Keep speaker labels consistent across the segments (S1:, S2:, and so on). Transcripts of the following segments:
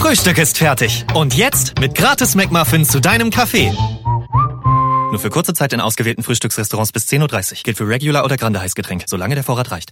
S1: Frühstück ist fertig. Und jetzt mit gratis McMuffins zu deinem Kaffee. Nur für kurze Zeit in ausgewählten Frühstücksrestaurants bis 10:30 Uhr. Gilt für Regular oder Grande Heißgetränk, solange der Vorrat reicht.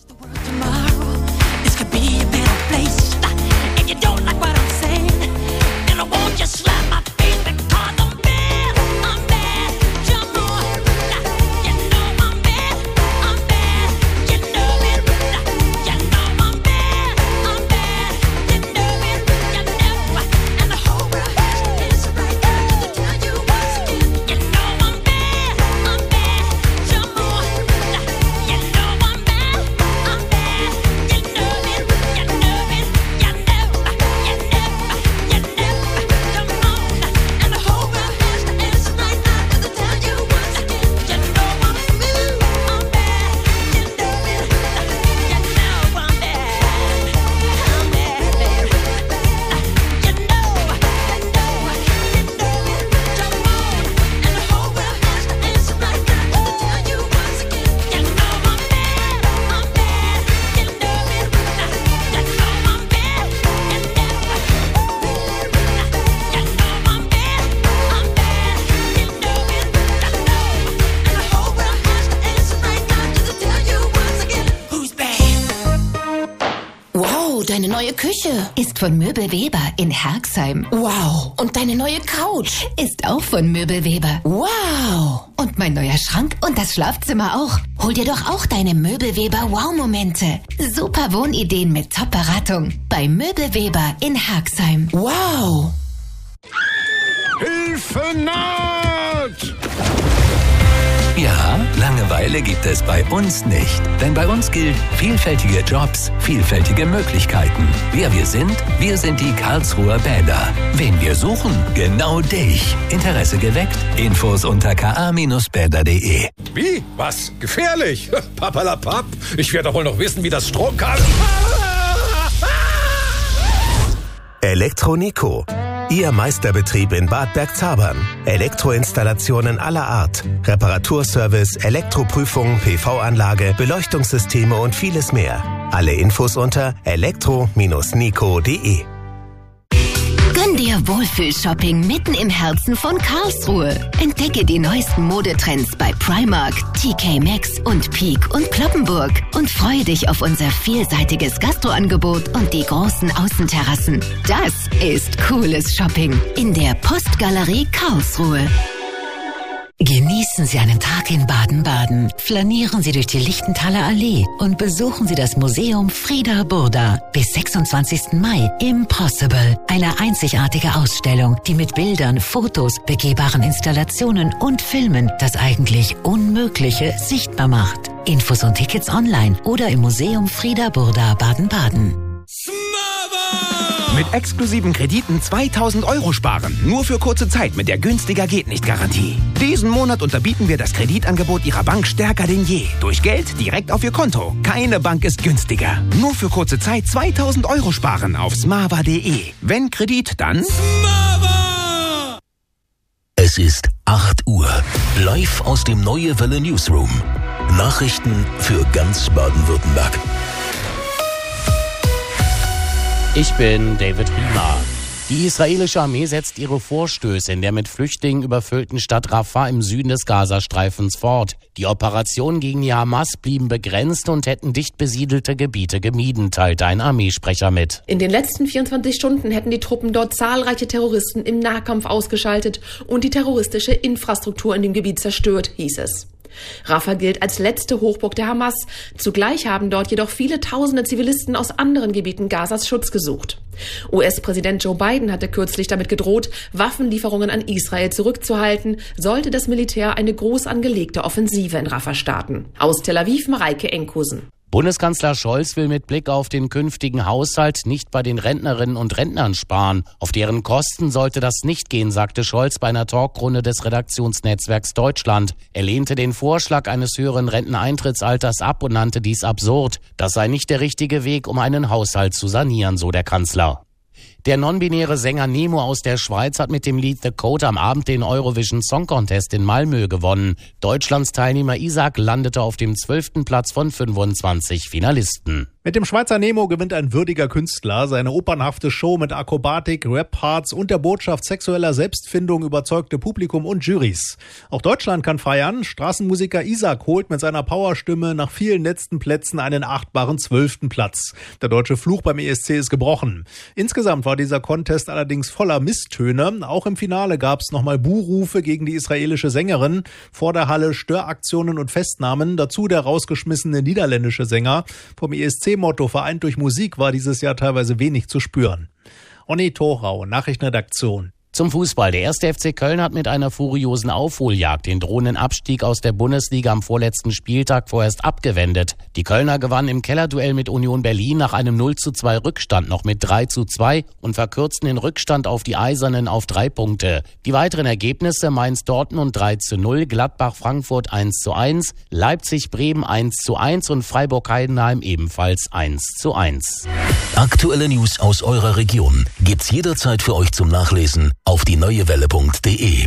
S2: Deine neue Küche ist von Möbel Weber in Herxheim. Wow. Und deine neue Couch ist auch von Möbel Weber. Wow. Und mein neuer Schrank und das Schlafzimmer auch. Hol dir doch auch deine Möbel Weber Wow-Momente. Super Wohnideen mit Top-Beratung bei Möbel Weber in Herxheim. Wow.
S3: Hilfe naht!
S4: Ja, Langeweile gibt es bei uns nicht. Denn bei uns gilt vielfältige Jobs, vielfältige Möglichkeiten. Wer wir sind die Karlsruher Bäder. Wen wir suchen? Genau dich. Interesse geweckt? Infos unter ka-bäder.de.
S3: Wie? Was? Gefährlich? Papalapap. Ich werde doch wohl noch wissen, wie das Stromkabel...
S5: Elektronico. Ihr Meisterbetrieb in Bad Bergzabern. Elektroinstallationen aller Art. Reparaturservice, Elektroprüfung, PV-Anlage, Beleuchtungssysteme und vieles mehr. Alle Infos unter elektro-nico.de.
S2: Gönn dir Wohlfühl-Shopping mitten im Herzen von Karlsruhe. Entdecke die neuesten Modetrends bei Primark, TK Maxx und Peek und Cloppenburg. Und freue dich auf unser vielseitiges Gastroangebot und die großen Außenterrassen. Das ist cooles Shopping in der Postgalerie Karlsruhe.
S6: Genießen Sie einen Tag in Baden-Baden, flanieren Sie durch die Lichtenthaler Allee und besuchen Sie das Museum Frieda Burda. Bis 26. Mai Impossible, eine einzigartige Ausstellung, die mit Bildern, Fotos, begehbaren Installationen und Filmen das eigentlich Unmögliche sichtbar macht. Infos und Tickets online oder im Museum Frieda Burda Baden-Baden.
S7: Mit exklusiven Krediten 2.000 € sparen. Nur für kurze Zeit mit der günstiger geht nicht Garantie. Diesen Monat unterbieten wir das Kreditangebot Ihrer Bank stärker denn je. Durch Geld direkt auf Ihr Konto. Keine Bank ist günstiger. Nur für kurze Zeit 2.000 € sparen auf smava.de. Wenn Kredit, dann Smava!
S4: Es ist 8 Uhr. Live aus dem Neue Welle Newsroom. Nachrichten für ganz Baden-Württemberg.
S8: Ich bin David Riemer. Die israelische Armee setzt ihre Vorstöße in der mit Flüchtlingen überfüllten Stadt Rafah im Süden des Gazastreifens fort. Die Operationen gegen die Hamas blieben begrenzt und hätten dicht besiedelte Gebiete gemieden, teilte ein Armeesprecher mit.
S9: In den letzten 24 Stunden hätten die Truppen dort zahlreiche Terroristen im Nahkampf ausgeschaltet und die terroristische Infrastruktur in dem Gebiet zerstört, hieß es. Rafah gilt als letzte Hochburg der Hamas. Zugleich haben dort jedoch viele tausende Zivilisten aus anderen Gebieten Gazas Schutz gesucht. US-Präsident Joe Biden hatte kürzlich damit gedroht, Waffenlieferungen an Israel zurückzuhalten, sollte das Militär eine groß angelegte Offensive in Rafah starten. Aus Tel Aviv, Mareike Enkusen.
S8: Bundeskanzler Scholz will mit Blick auf den künftigen Haushalt nicht bei den Rentnerinnen und Rentnern sparen. Auf deren Kosten sollte das nicht gehen, sagte Scholz bei einer Talkrunde des Redaktionsnetzwerks Deutschland. Er lehnte den Vorschlag eines höheren Renteneintrittsalters ab und nannte dies absurd. Das sei nicht der richtige Weg, um einen Haushalt zu sanieren, so der Kanzler. Der non-binäre Sänger Nemo aus der Schweiz hat mit dem Lied The Code am Abend den Eurovision Song Contest in Malmö gewonnen. Deutschlands Teilnehmer Isaac landete auf dem 12. Platz von 25 Finalisten.
S10: Mit dem Schweizer Nemo gewinnt ein würdiger Künstler. Seine opernhafte Show mit Akrobatik, Rap-Parts und der Botschaft sexueller Selbstfindung überzeugte Publikum und Jurys. Auch Deutschland kann feiern. Straßenmusiker Isaac holt mit seiner Powerstimme nach vielen letzten Plätzen einen achtbaren 12. Platz. Der deutsche Fluch beim ESC ist gebrochen. Insgesamt war dieser Contest allerdings voller Misstöne. Auch im Finale gab es nochmal Buhrufe gegen die israelische Sängerin. Vor der Halle Störaktionen und Festnahmen. Dazu der rausgeschmissene niederländische Sänger. Vom ESC-Motto vereint durch Musik war dieses Jahr teilweise wenig zu spüren. Onni Thorau, Nachrichtenredaktion.
S8: Zum Fußball. Der 1. FC Köln hat mit einer furiosen Aufholjagd den drohenden Abstieg aus der Bundesliga am vorletzten Spieltag vorerst abgewendet. Die Kölner gewannen im Kellerduell mit Union Berlin nach einem 0:2 Rückstand noch mit 3:2 und verkürzten den Rückstand auf die Eisernen auf 3 Punkte. Die weiteren Ergebnisse: Mainz-Dortmund 3:0, Gladbach-Frankfurt 1:1, Leipzig-Bremen 1:1 und Freiburg-Heidenheim ebenfalls 1:1.
S11: Aktuelle News aus eurer Region gibt's jederzeit für euch zum Nachlesen auf dieneuewelle.de.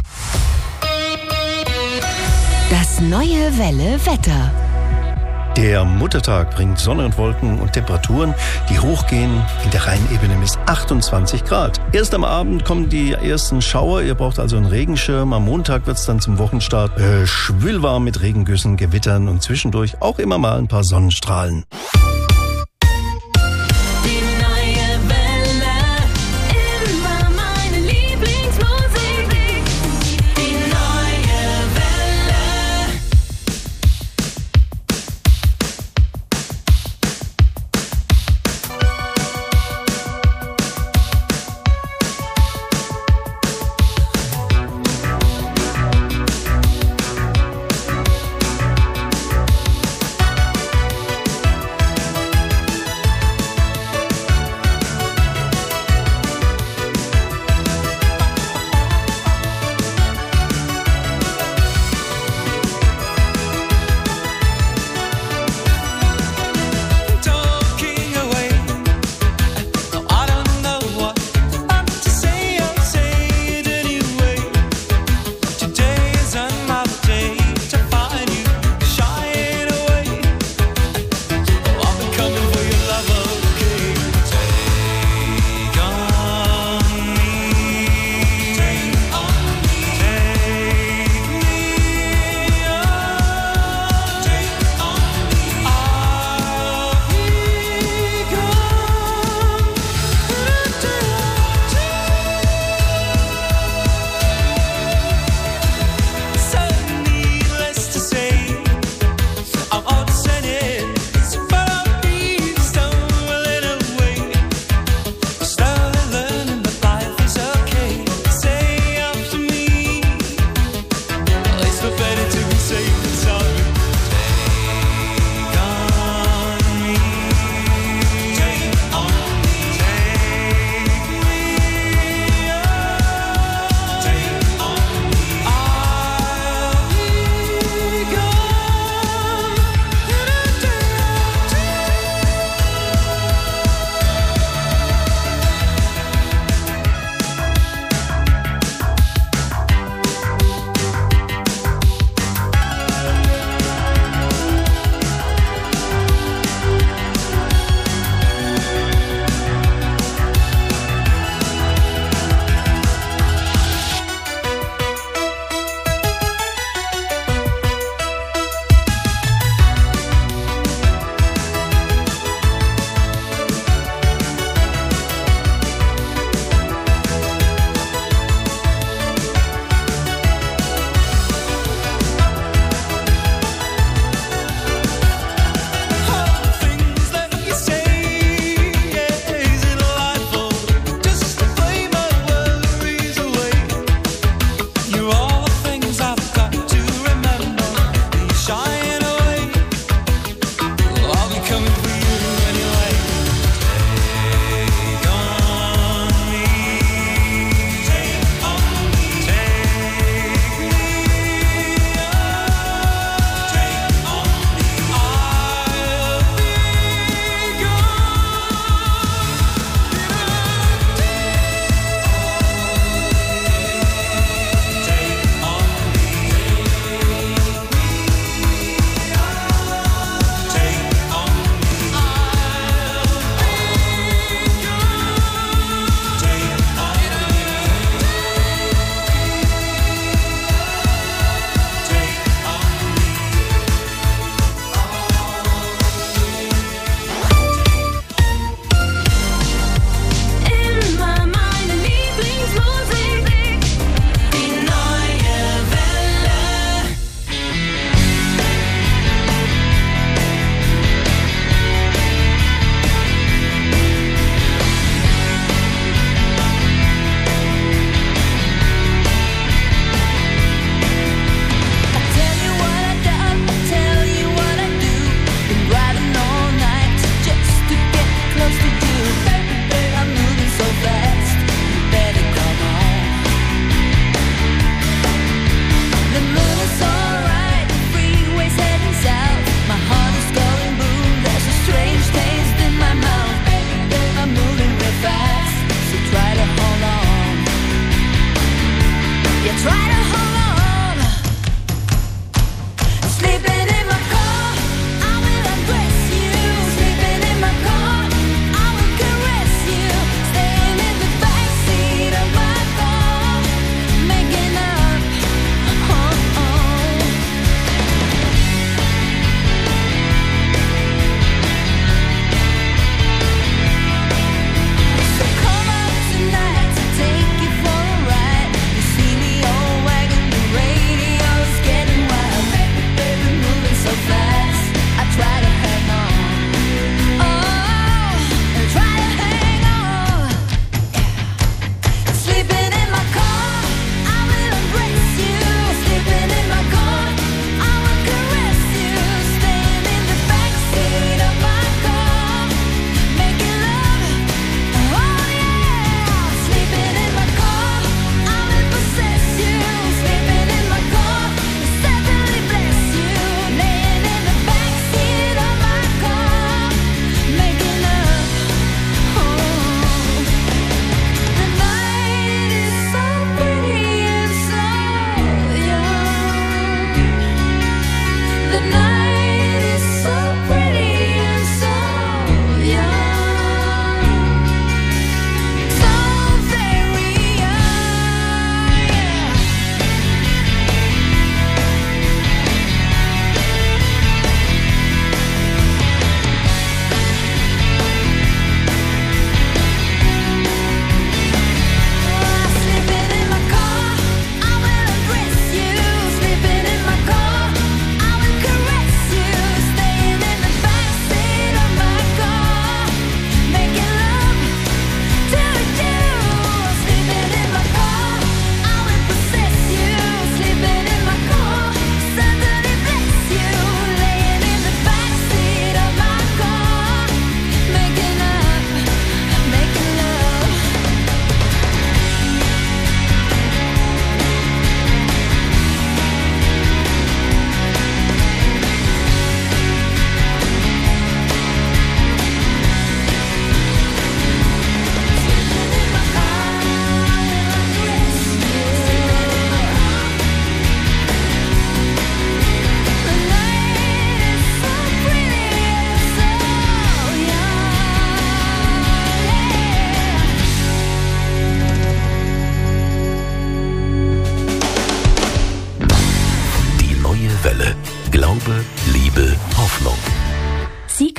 S2: Das Neue Welle Wetter.
S12: Der Muttertag bringt Sonne und Wolken und Temperaturen, die hochgehen. In der Rheinebene bis 28 Grad. Erst am Abend kommen die ersten Schauer. Ihr braucht also einen Regenschirm. Am Montag wird's dann zum Wochenstart schwülwarm mit Regengüssen, Gewittern und zwischendurch auch immer mal ein paar Sonnenstrahlen.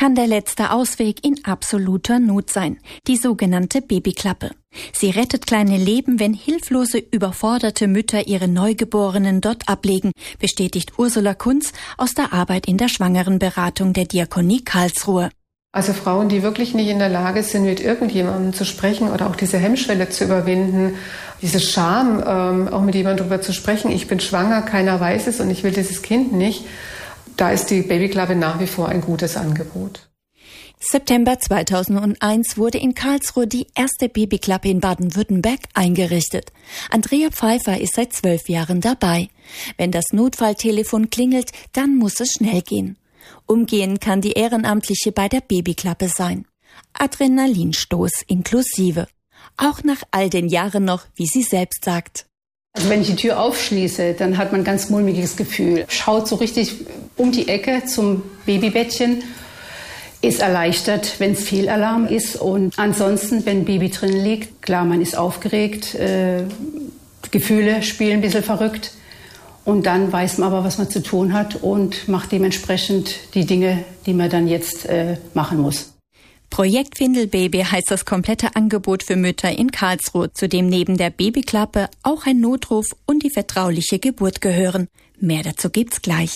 S13: kann der letzte Ausweg in absoluter Not sein, die sogenannte Babyklappe. Sie rettet kleine Leben, wenn hilflose, überforderte Mütter ihre Neugeborenen dort ablegen, bestätigt Ursula Kunz aus der Arbeit in der Schwangerenberatung der Diakonie Karlsruhe.
S14: Also Frauen, die wirklich nicht in der Lage sind, mit irgendjemandem zu sprechen oder auch diese Hemmschwelle zu überwinden, diese Scham, auch mit jemandem darüber zu sprechen, ich bin schwanger, keiner weiß es und ich will dieses Kind nicht, da ist die Babyklappe nach wie vor ein gutes Angebot.
S13: September 2001 wurde in Karlsruhe die erste Babyklappe in Baden-Württemberg eingerichtet. Andrea Pfeiffer ist seit 12 Jahren dabei. Wenn das Notfalltelefon klingelt, dann muss es schnell gehen. Umgehend kann die Ehrenamtliche bei der Babyklappe sein. Adrenalinstoß inklusive. Auch nach all den Jahren noch, wie sie selbst sagt.
S15: Also wenn ich die Tür aufschließe, dann hat man ein ganz mulmiges Gefühl. Schaut so richtig um die Ecke zum Babybettchen, ist erleichtert, wenn es Fehlalarm ist. Und ansonsten, wenn ein Baby drin liegt, klar, man ist aufgeregt, Gefühle spielen ein bisschen verrückt. Und dann weiß man aber, was man zu tun hat und macht dementsprechend die Dinge, die man dann jetzt machen muss.
S13: Projekt Windelbaby heißt das komplette Angebot für Mütter in Karlsruhe, zu dem neben der Babyklappe auch ein Notruf und die vertrauliche Geburt gehören. Mehr dazu gibt's gleich.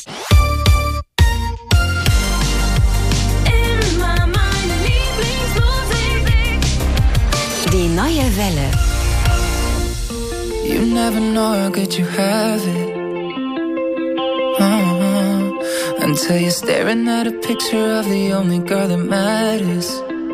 S2: Die neue Welle.
S16: You never know how good you have it. Until you're staring at a picture of the only girl that matters.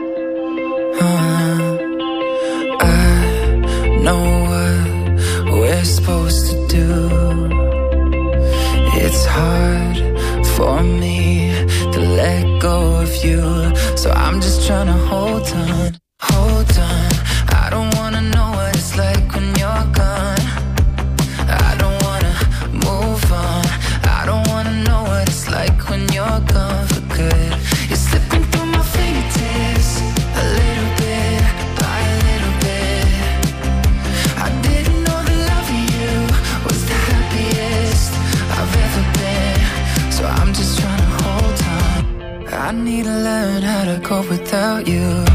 S16: I know what we're supposed to do. It's hard for me to let go of you, so I'm just trying to hold on, hold on. I don't wanna know what it's like when you're gone. I don't wanna move on. I don't wanna know what it's like when you're gone for good. You're slipping through my fingertips, a little bit by a little bit. I didn't know the love of you was the happiest I've ever been, so I'm just trying to hold on. I need to learn how to cope without you.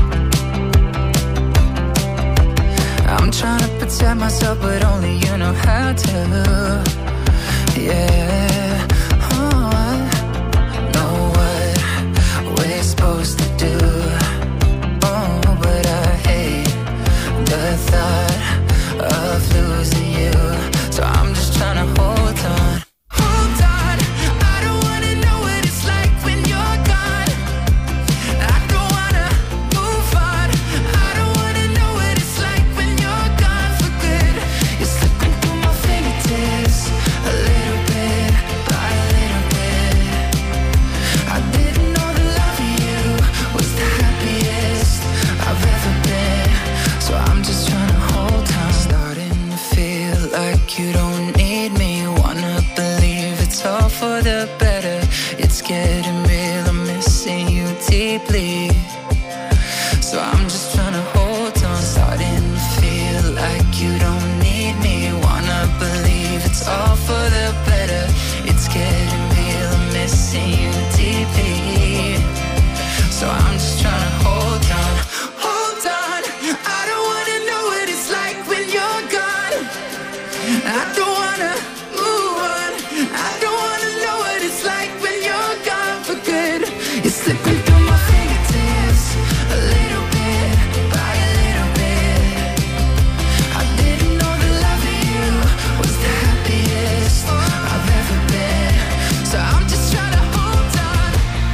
S16: I'm trying to protect myself, but only you know how to. Yeah, oh, I know what we're supposed to do. Oh, but I hate the thought of losing you. So I'm just trying to hold on. Hold on, I don't wanna know what it's like when you're gone. I don't wanna move on. I don't wanna know what it's like when you're gone for good. You're slipping through my fingertips, a little bit by a little bit. I didn't know the love of you was the happiest I've ever been, so I'm just trying to hold on. Starting to feel like you don't need me. Wanna believe it's all for the better. It's getting real, I'm missing you deeply, so I'm just trying to hold on. Starting to feel like you don't need me. Wanna believe it's all for the better. It's getting real, I'm missing you deeply, so I'm just trying to hold on. Hold on, I don't wanna know what it's like when you're gone. I don't wanna move on. I don't wanna know what it's like when you're gone for good. You're slipping through my fingertips, a little bit by a little bit. I didn't know the love of you was the happiest I've ever been, so I'm just trying to hold on.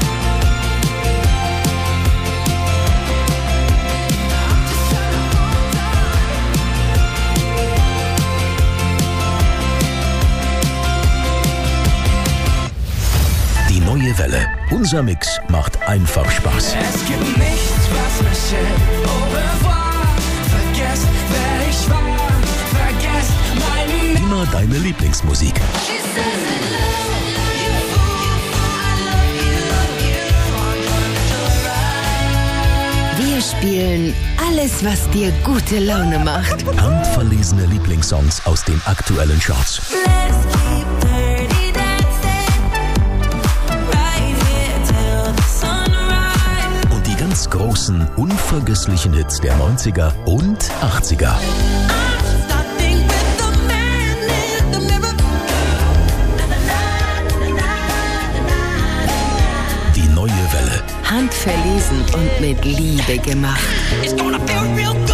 S16: I'm just trying to hold
S11: Die neue Welle. Unser Mix macht einfach Spaß.
S16: Es gibt nichts, was mich hält. Au revoir. Vergesst, wer ich war. Vergesst meinen.
S11: Immer deine Lieblingsmusik.
S2: Wir spielen alles, was dir gute Laune macht.
S11: Handverlesene Lieblingssongs aus den aktuellen Charts. ganz großen, unvergesslichen Hits der 90er und 80er. Die neue Welle.
S2: Handverlesen und mit Liebe gemacht. It's gonna feel real good.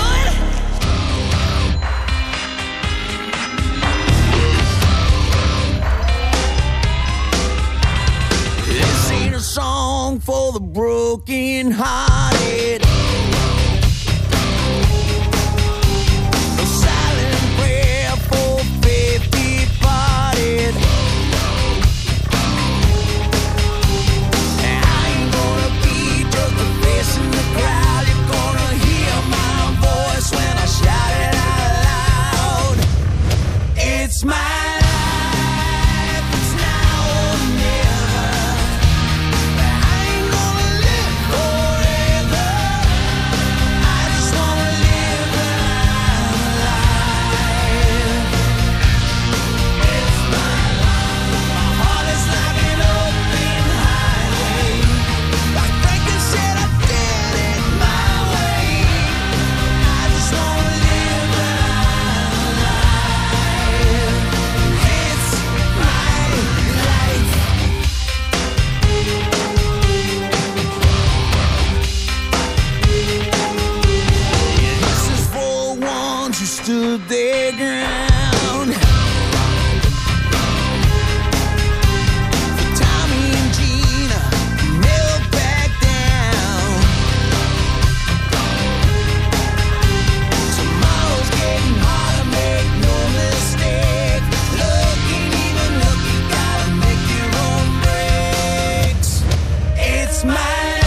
S17: This ain't a song for the broken hearted. A silent prayer for faith departed. I ain't gonna be just a face in the crowd. You're gonna hear my voice when I shout it out loud. It's my stood their ground. For Tommy and Gina, never back down. Tomorrow's getting harder, make no mistake. Looking, even look, you gotta make your own breaks. It's my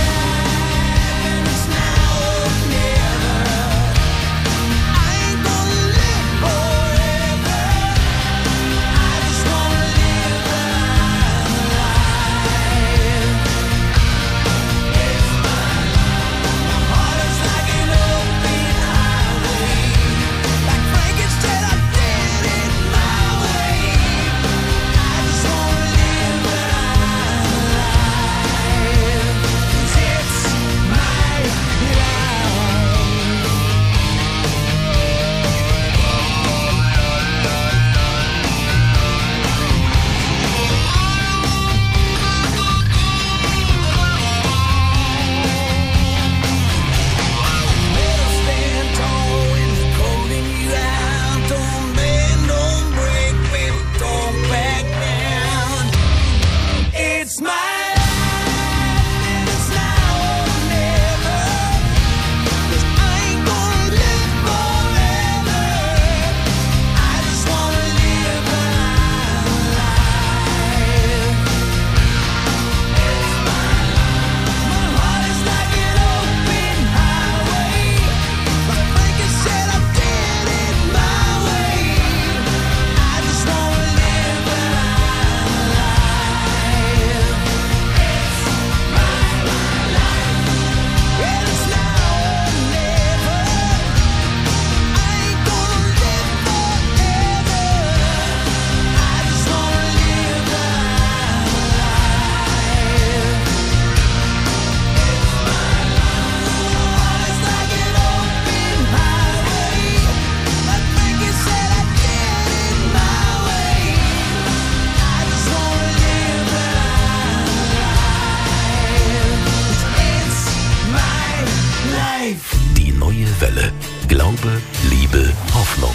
S11: Welle. Glaube, Liebe, Hoffnung.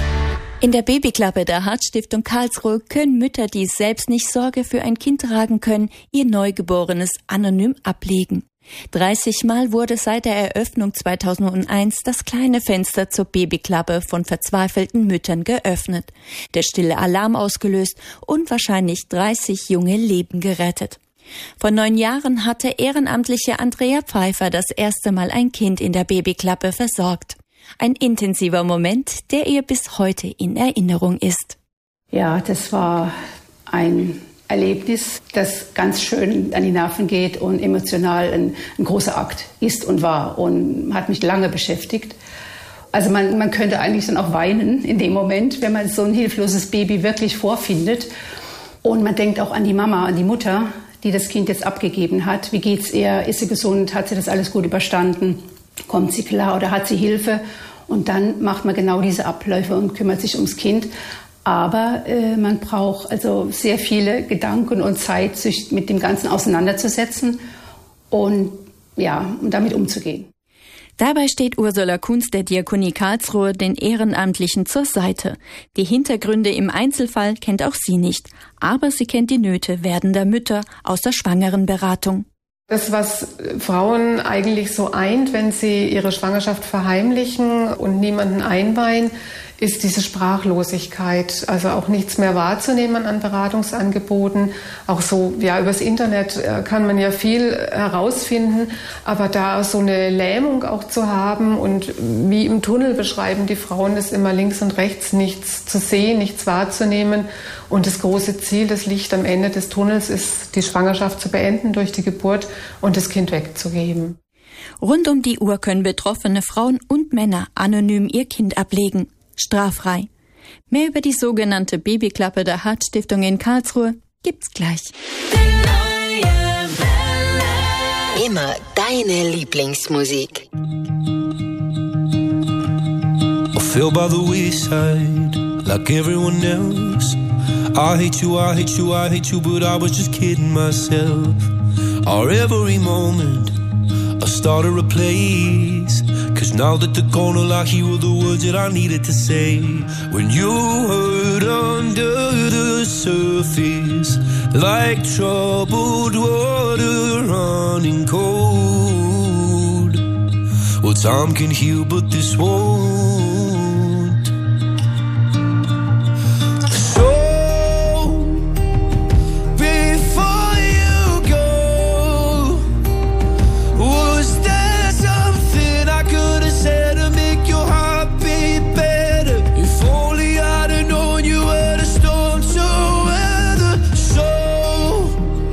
S13: In der Babyklappe der Herzstiftung Karlsruhe können Mütter, die selbst nicht Sorge für ein Kind tragen können, ihr Neugeborenes anonym ablegen. 30 Mal wurde seit der Eröffnung 2001 das kleine Fenster zur Babyklappe von verzweifelten Müttern geöffnet, der stille Alarm ausgelöst und wahrscheinlich 30 junge Leben gerettet. Vor 9 Jahren hatte ehrenamtliche Andrea Pfeiffer das erste Mal ein Kind in der Babyklappe versorgt. Ein intensiver Moment, der ihr bis heute in Erinnerung ist.
S15: Ja, das war ein Erlebnis, das ganz schön an die Nerven geht und emotional ein großer Akt ist und war und hat mich lange beschäftigt. Also man könnte eigentlich dann auch weinen in dem Moment, wenn man so ein hilfloses Baby wirklich vorfindet. Und man denkt auch an die Mama, an die Mutter, die das Kind jetzt abgegeben hat. Wie geht's ihr? Ist sie gesund? Hat sie das alles gut überstanden? Kommt sie klar oder hat sie Hilfe? Und dann macht man genau diese Abläufe und kümmert sich ums Kind. Aber man braucht also sehr viele Gedanken und Zeit, sich mit dem Ganzen auseinanderzusetzen und damit umzugehen.
S13: Dabei steht Ursula Kunz der Diakonie Karlsruhe den Ehrenamtlichen zur Seite. Die Hintergründe im Einzelfall kennt auch sie nicht, aber sie kennt die Nöte werdender Mütter aus der Schwangerenberatung.
S14: Das, was Frauen eigentlich so eint, wenn sie ihre Schwangerschaft verheimlichen und niemanden einweihen, ist diese Sprachlosigkeit, also auch nichts mehr wahrzunehmen an Beratungsangeboten. Auch so, übers Internet kann man ja viel herausfinden, aber da so eine Lähmung auch zu haben und wie im Tunnel beschreiben die Frauen es immer links und rechts, nichts zu sehen, nichts wahrzunehmen. Und das große Ziel, das Licht am Ende des Tunnels ist, die Schwangerschaft zu beenden durch die Geburt und das Kind wegzugeben.
S13: Rund um die Uhr können betroffene Frauen und Männer anonym ihr Kind ablegen. Straffrei. Mehr über die sogenannte Babyklappe der Heart-Stiftung in Karlsruhe gibt's gleich.
S2: Immer deine Lieblingsmusik.
S18: I fell by the wayside like everyone else. I hate you, I hate you, I hate you, but I was just kidding myself. Our every moment I started a place. Cause now that they're gone, all I hear were the words that I needed to say. When you hurt under the surface, like troubled water running cold. Well, time can heal, but this won't. So, before you go, was there something I could have said to make your heart beat better? If only I'd have known you were the storm to weather. So,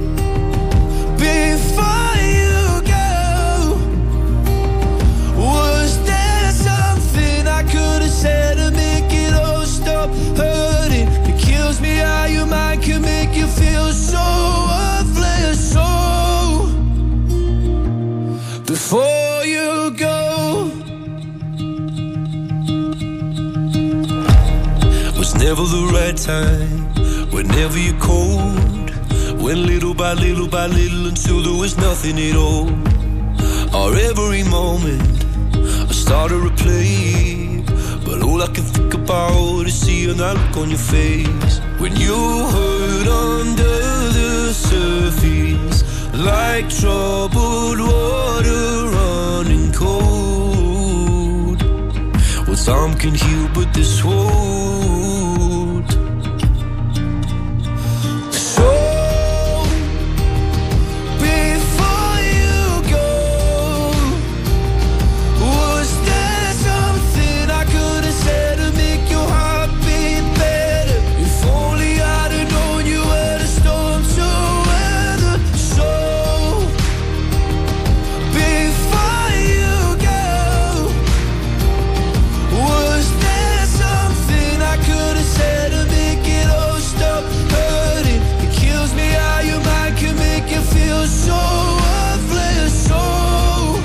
S18: before you go, was there something I could have said to make it all stop hurting? It kills me how your mind can make you feel so worthless. So, before you go, was never the right time, whenever you're cold, went little by little by little until there was nothing at all. Our every moment I started to replay, but all I can think about is seeing that look on your face. When you hurt under the surface, like troubled water running cold. Well, time can heal, but this won't. So, before you go, was there something I could have said to make your heart beat better? If only I'd have known you were the storm to weather. So, before you go, was there something I could have said to make it all stop hurting? It kills me how your mind can make you feel so worthless. So,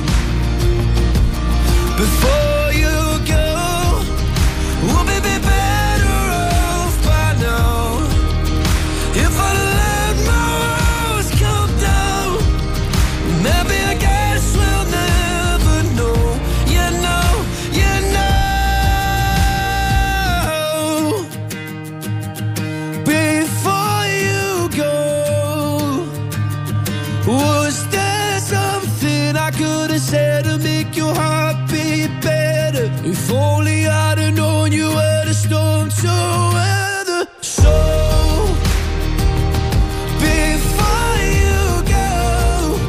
S18: before you go, we'll be better off by now. If I let my walls come down, maybe I guess we'll never know. You know, you know. Before you go, was there something I could have said to make your heart beat better? If only I'd have known you were the storm to weather. So, before you go,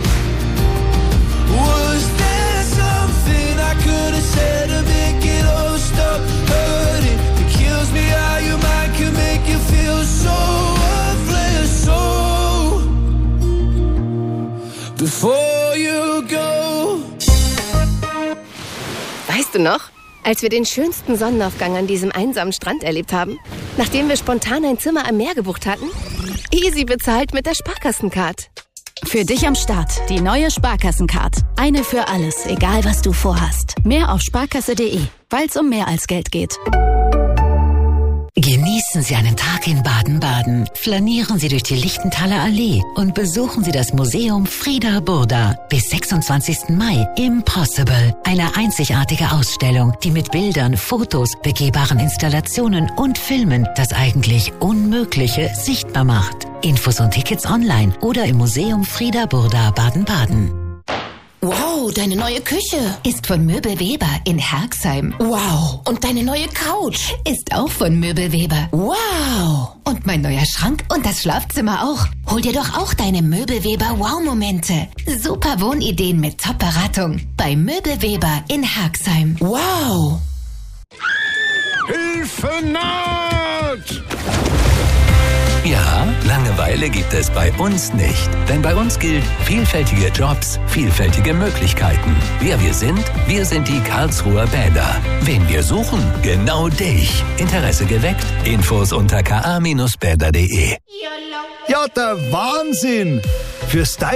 S18: was there something I could have said to make it all stop hurting? It kills me how your mind can make you feel so worthless. So, before you go.
S19: Weißt du noch, als wir den schönsten Sonnenaufgang an diesem einsamen Strand erlebt haben? Nachdem wir spontan ein Zimmer am Meer gebucht hatten? Easy bezahlt mit der Sparkassencard.
S20: Für dich am Start die neue Sparkassencard. Eine für alles, egal was du vorhast. Mehr auf sparkasse.de, weil es um mehr als Geld geht.
S6: Genießen Sie einen Tag in Baden-Baden. Flanieren Sie durch die Lichtenthaler Allee und besuchen Sie das Museum Frieda Burda. Bis 26. Mai Impossible. Eine einzigartige Ausstellung, die mit Bildern, Fotos, begehbaren Installationen und Filmen das eigentlich Unmögliche sichtbar macht. Infos und Tickets online oder im Museum Frieda Burda Baden-Baden.
S2: Wow, deine neue Küche ist von Möbel Weber in Herxheim. Wow. Und deine neue Couch ist auch von Möbel Weber. Wow. Und mein neuer Schrank und das Schlafzimmer auch. Hol dir doch auch deine Möbel Weber Wow-Momente. Super Wohnideen mit Top-Beratung bei Möbel Weber in Herxheim. Wow.
S17: Hilfe naht!
S4: Ja, Langeweile gibt es bei uns nicht. Denn bei uns gilt vielfältige Jobs, vielfältige Möglichkeiten. Wer wir sind die Karlsruher Bäder. Wen wir suchen? Genau dich. Interesse geweckt? Infos unter ka-bäder.de.
S21: Ja, der Wahnsinn! Für Style